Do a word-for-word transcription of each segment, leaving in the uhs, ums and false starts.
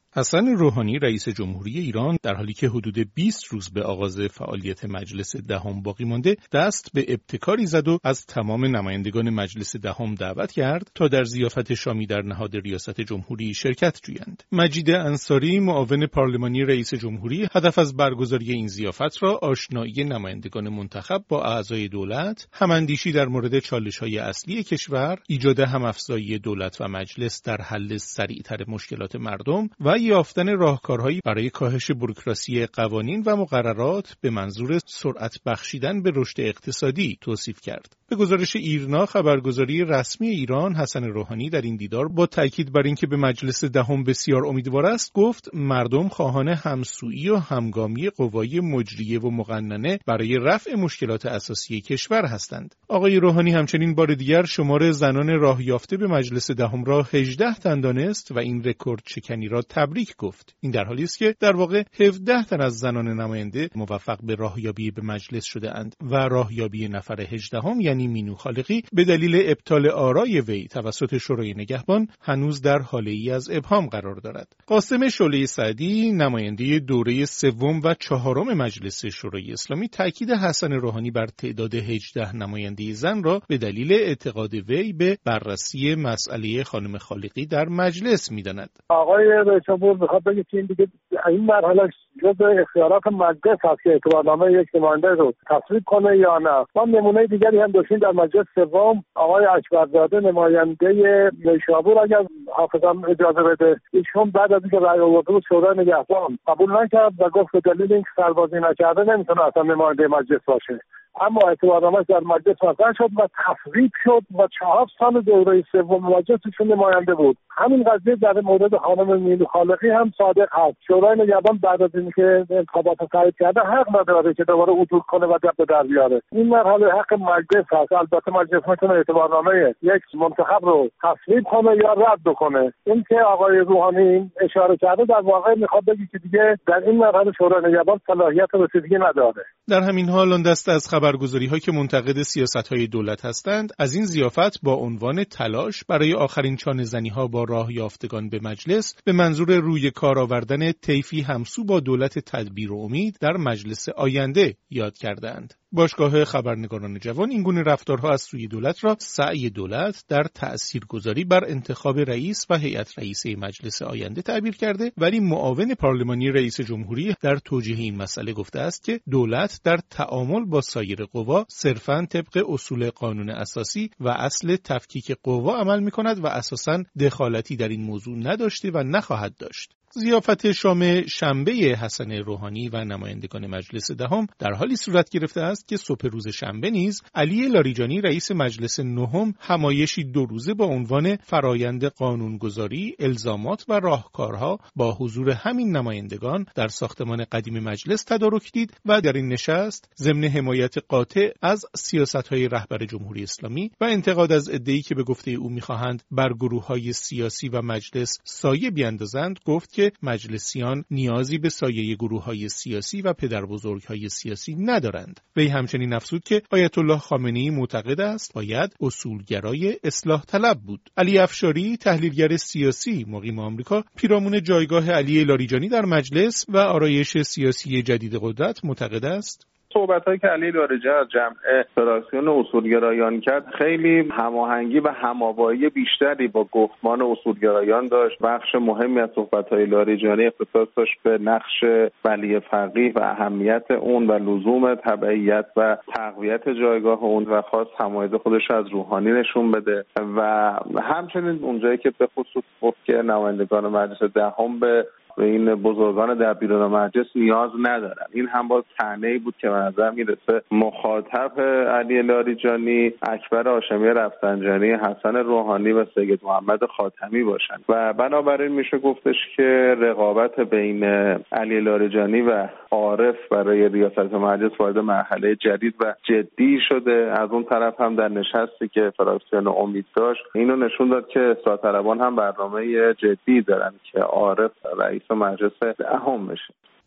حسن روحانی رئیس جمهوری ایران در حالی که حدود بیست روز به آغاز فعالیت مجلس دهم باقی مانده دست به ابتکاری زد و از تمام نمایندگان مجلس دهم دعوت کرد تا در ضیافت شامی در نهاد ریاست جمهوری شرکت جویند. مجید انصاری معاون پارلمانی رئیس جمهوری هدف از برگزاری این ضیافت را آشنایی نمایندگان منتخب با اعضای دولت، هماندیشی در مورد چالش‌های اصلی کشور، ایجاد همافزایی دولت و مجلس در حل سریعتر مشکلات مردم و یافتن راهکارهایی برای کاهش بوروکراسی قوانین و مقررات به منظور سرعت بخشیدن به رشد اقتصادی توصیف کرد. به گزارش ایرنا خبرگزاری رسمی ایران، حسن روحانی در این دیدار با تاکید بر اینکه به مجلس دهم بسیار امیدوار است گفت مردم خواهان همسویی و همگامی قوای مجریه و مقننه برای رفع مشکلات اساسی کشور هستند. آقای روحانی همچنین بار دیگر شمار زنان راه یافته به مجلس دهم را هجده تن دانست و این رکورد شکنی را تبریک گفت. این در حالی است که در واقع هفده تن از زنان نماینده موفق به راهیابی به مجلس شده اند و راهیابی نفر هجدهم یعنی مینو خالقی به دلیل ابطال آرای وی توسط شورای نگهبان هنوز در حاله ای از ابهام قرار دارد. قاسم شعله سعدی نماینده دوره سوم و چهارم مجلس شورای اسلامی تاکید حسن روحانی بر تعداد هجده نماینده زن را به دلیل اعتقاد وی به بررسی مسئله خانم خالقی در مجلس می‌داند. آقای رئیس جمهور می‌خواد بگه که این دیگه این مرحله جزء اختیارات مجلس هست که اعتبارنامه یک نماینده رو تصویب کنه یا نه. ما نمونه دیگری هم داشتیم در مجلس سوم، آقای اکبرزاده نماینده نیشابور اگر حافظم اجازه بده، ایشون بعد از اینکه رأی آورده بود شورای نگهبان قبول نکرد و گفت به دلیل اینکه سربازی نکرده نمیتونه اصلا نماینده مجلس باشه. اما اعتبارنامه‌اش در مجلس مطرح شد و تصویب شد و چهار سال دوره سوم مجلسشون نماینده بود. همین قضیه در مورد خانم مینو خالقی هم صادق هست. شورای نگهبان بعد از اینکه انتخابات تایید کرده حق نداره که دوباره عطول کنه و دب به در بیاره. این مرحله حق مجلس هست. البته مجلس میتونه اعتبارنامه یک منتخب رو تصویب کنه یا رد کنه. این که آقای روحانی اشاره کرده در واقع میخواد بگه که دیگه در این مرحله شورای نگهبان صلاحیت رسیدگی نداره. در همین حال آن دست از خبرگزاری‌ها که منتقد سیاست‌های دولت هستند از این ضیافت با عنوان تلاش برای آخرین چانه‌زنی‌ها با راه یافتگان به مجلس به منظور روی کار آوردن طیفی همسو با دولت تدبیر و امید در مجلس آینده یاد کردند. باشگاه خبرنگاران جوان این گونه رفتارها از سوی دولت را سعی دولت در تأثیرگذاری بر انتخاب رئیس و هیئت رئیسه مجلس آینده تعبیر کرده، ولی معاون پارلمانی رئیس جمهوری در توجیه این مسئله گفته است که دولت در تعامل با سایر قوا صرفاً طبق اصول قانون اساسی و اصل تفکیک قوا عمل می‌کند و اساساً دخالتی در این موضوع نداشته و نخواهد داشت. ضیافت شام شنبه حسن روحانی و نمایندگان مجلس دهم در حالی صورت گرفته است که صبح روز شنبه نیز علی لاریجانی رئیس مجلس نهم همایشی دو روزه با عنوان فرایند قانونگذاری، الزامات و راهکارها با حضور همین نمایندگان در ساختمان قدیم مجلس تدارک دید و در این نشست ضمن حمایت قاطع از سیاست‌های رهبر جمهوری اسلامی و انتقاد از عده‌ای که به گفته او می‌خواهند بر گروه‌های سیاسی و مجلس سایه بیاندازند گفت که مجلسیان نیازی به سایه گروه‌های سیاسی و پدربزرگ‌های سیاسی ندارند. وی همچنین افزود که آیت الله خامنه‌ای معتقد است باید اصولگرای اصلاح طلب بود. علی افشاری تحلیلگر سیاسی مقیم آمریکا پیرامون جایگاه علی لاریجانی در مجلس و آرایش سیاسی جدید قدرت معتقد است صحبت‌هایی که علی لاریجانی از جمع فراکسیون اصولگرایان کرد خیلی هماهنگی و هم‌آوایی بیشتری با گفتمان اصولگرایان داشت. بخش مهمی از صحبت‌های لاریجانی اختصاص داشت به نقش ولی فقیه و اهمیت اون و لزوم تبعیت و تقویت جایگاه اون و خواست حمایت خودش از روحانی نشون بده و همچنین اونجایی که به خصوص گفت که نمایندگان مجلس دهم به و این بزرگان در بیرون مجلس نیاز ندارن. این هم باز طعنه‌ای بود که به نظر میرسه مخاطب علی لاریجانی اکبر هاشمی رفسنجانی، حسن روحانی و سید محمد خاتمی باشند و بنابراین میشه گفتش که رقابت بین علی لاریجانی و عارف برای ریاست مجلس وارد مرحله جدید و جدی شده. از اون طرف هم در نشستی که فراکسیون امید داشت اینو نشون داد که اصلاح طلبان هم برنامه جدی دارن که عارف رئیس مجلس دهم بشه.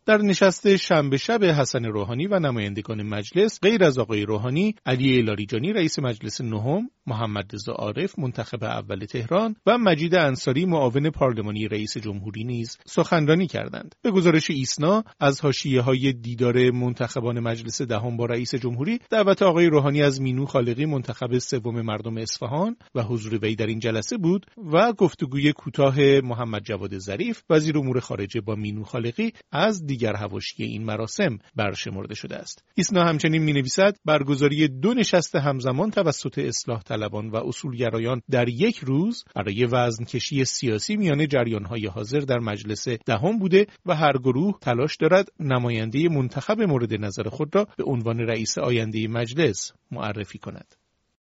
در نشست شنبه شب حسن روحانی و نمایندگان مجلس، غیر از آقای روحانی، علی لاریجانی رئیس مجلس نهم، محمد رضا عارف منتخب اول تهران و مجید انصاری معاون پارلمانی رئیس جمهوری نیز سخنرانی کردند. به گزارش ایسنا از حاشیه‌های دیدار منتخبان مجلس دهم با رئیس جمهوری، دعوت آقای روحانی از مینو خالقی منتخب سوم مردم اصفهان و حضور وی در این جلسه بود و گفتگوی کوتاه محمد جواد ظریف وزیر امور خارجه با مینو خالقی از دیگر حواشی این مراسم برشمرده شده است. ایسنا همچنین می‌نویسد برگزاری دو نشست همزمان توسط اصلاح طلبان و اصولگرایان در یک روز برای وزنکشی سیاسی میان جریان‌های حاضر در مجلس دهم بوده و هر گروه تلاش دارد نماینده منتخب مورد نظر خود را به عنوان رئیس آینده مجلس معرفی کند.